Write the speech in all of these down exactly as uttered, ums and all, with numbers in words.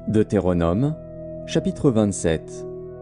Deutéronome, chapitre vingt-sept.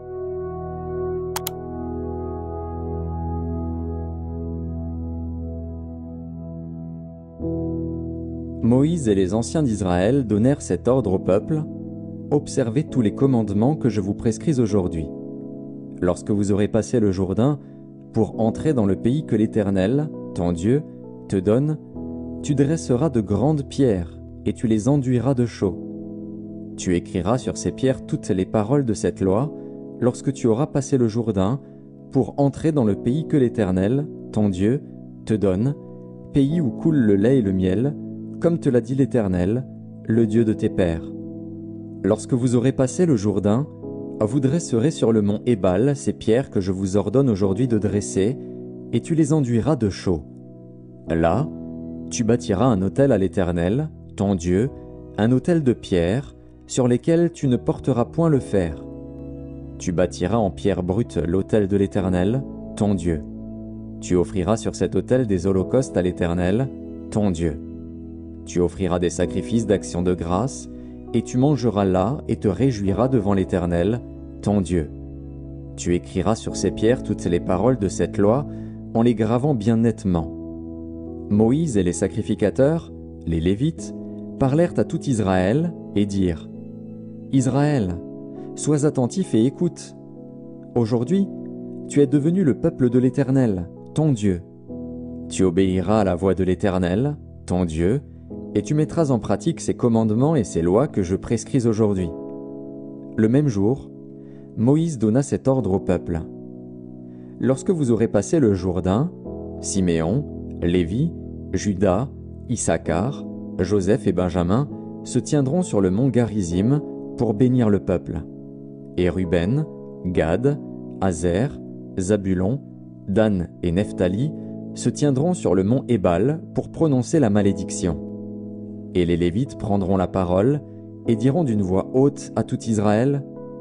Moïse et les anciens d'Israël donnèrent cet ordre au peuple: observez tous les commandements que je vous prescris aujourd'hui. Lorsque vous aurez passé le Jourdain pour entrer dans le pays que l'Éternel, ton Dieu, te donne, tu dresseras de grandes pierres et tu les enduiras de chaux. Tu écriras sur ces pierres toutes les paroles de cette loi lorsque tu auras passé le Jourdain pour entrer dans le pays que l'Éternel, ton Dieu, te donne, pays où coule le lait et le miel, comme te l'a dit l'Éternel, le Dieu de tes pères. Lorsque vous aurez passé le Jourdain, vous dresserez sur le mont Ébal ces pierres que je vous ordonne aujourd'hui de dresser, et tu les enduiras de chaux. Là, tu bâtiras un autel à l'Éternel, ton Dieu, un autel de pierre, sur lesquels tu ne porteras point le fer. Tu bâtiras en pierre brute l'autel de l'Éternel, ton Dieu. Tu offriras sur cet autel des holocaustes à l'Éternel, ton Dieu. Tu offriras des sacrifices d'action de grâce, et tu mangeras là et te réjouiras devant l'Éternel, ton Dieu. Tu écriras sur ces pierres toutes les paroles de cette loi, en les gravant bien nettement. Moïse et les sacrificateurs, les Lévites, parlèrent à tout Israël et dirent: Israël, sois attentif et écoute. Aujourd'hui, tu es devenu le peuple de l'Éternel, ton Dieu. Tu obéiras à la voix de l'Éternel, ton Dieu, et tu mettras en pratique ses commandements et ses lois que je prescris aujourd'hui. Le même jour, Moïse donna cet ordre au peuple. Lorsque vous aurez passé le Jourdain, Siméon, Lévi, Juda, Issachar, Joseph et Benjamin se tiendront sur le mont Garizim pour bénir le peuple. Et Ruben, Gad, Aser, Zabulon, Dan et Nephtali se tiendront sur le mont Ébal pour prononcer la malédiction. Et les Lévites prendront la parole et diront d'une voix haute à tout Israël: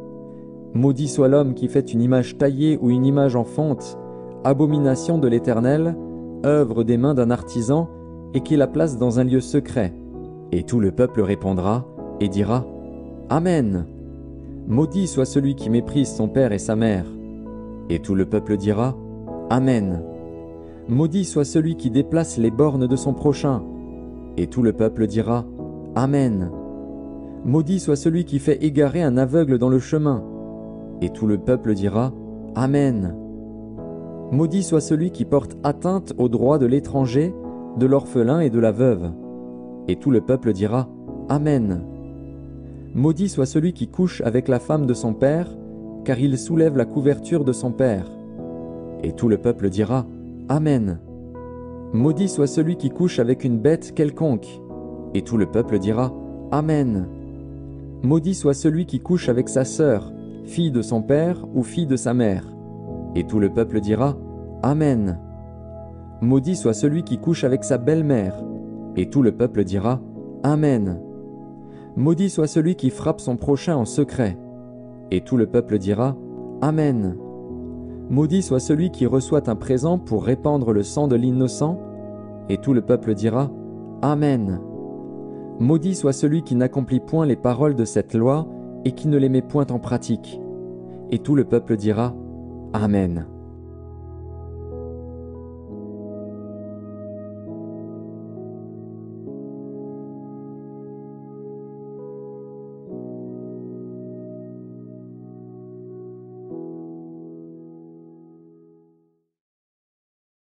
Maudit soit l'homme qui fait une image taillée ou une image en fonte, abomination de l'Éternel, œuvre des mains d'un artisan, et qui la place dans un lieu secret. Et tout le peuple répondra et dira: Amen. Maudit soit celui qui méprise son père et sa mère. Et tout le peuple dira: Amen. Maudit soit celui qui déplace les bornes de son prochain. Et tout le peuple dira: Amen. Maudit soit celui qui fait égarer un aveugle dans le chemin. Et tout le peuple dira: Amen. Maudit soit celui qui porte atteinte aux droits de l'étranger, de l'orphelin et de la veuve. Et tout le peuple dira: Amen. Maudit soit celui qui couche avec la femme de son père, car il soulève la couverture de son père. Et tout le peuple dira: Amen. Maudit soit celui qui couche avec une bête quelconque. Et tout le peuple dira: Amen. Maudit soit celui qui couche avec sa sœur, fille de son père ou fille de sa mère. Et tout le peuple dira: Amen. Maudit soit celui qui couche avec sa belle-mère. Et tout le peuple dira: Amen. Maudit soit celui qui frappe son prochain en secret. Et tout le peuple dira: Amen. Maudit soit celui qui reçoit un présent pour répandre le sang de l'innocent. Et tout le peuple dira: Amen. Maudit soit celui qui n'accomplit point les paroles de cette loi et qui ne les met point en pratique. Et tout le peuple dira: Amen.